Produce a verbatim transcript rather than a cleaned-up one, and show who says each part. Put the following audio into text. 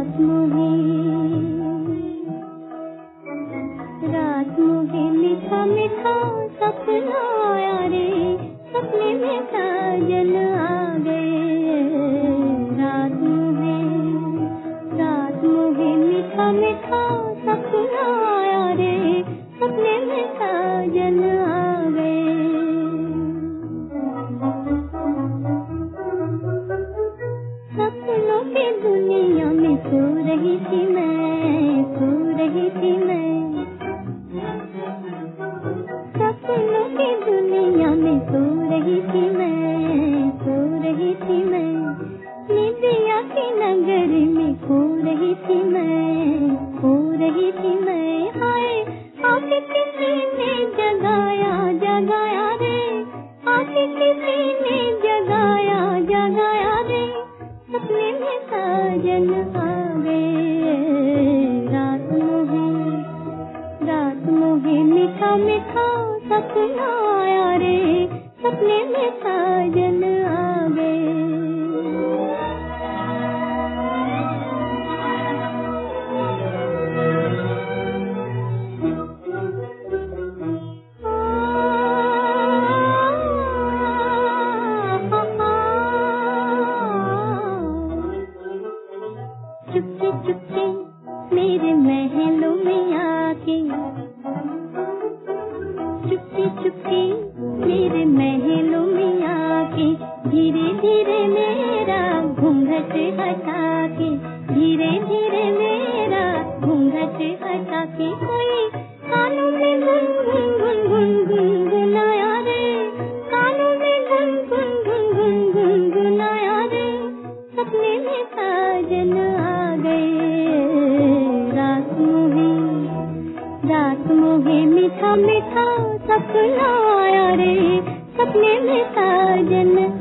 Speaker 1: रात मोहे रात मोहे मीठा मीठा सपना आया रे, सपने में साजन आ गए। रात मोहे रात मोहे मीठा मीठा सपना आया रे, सपने में साजन आ गए। सपनों की दुनिया में सो रही थी मैं, सो रही थी मैं। सपनों की दुनिया में सो रही थी मैं, सो रही थी मैं। निदिया की नगरी में खो रही थी मैं, खो रही थी मैं। हाय आके किसी ने जगाया जगाया रे, आके किसी ने जगाया जगाया रे, सपने में साजन आ गए। रात मोहे रात मोहे मीठा मीठा सपना आया रे, सपने में साजन आ गए। चुपके चुपके मेरे महलों में आके, चुपके चुपके मेरे महलों में आके, धीरे धीरे मेरा घूंघट हटा के, धीरे धीरे मेरा घूंघट हटा के। कोई कानों में गुन गुन गुन गुन गुनगुनाया रे, कानों में गुन गुन गुन गुन गुनगुनाया रे, सपने में साजन आ गए। रात मोहे रात मोहे मीठा मीठा सपना आया रे, सपने में साजन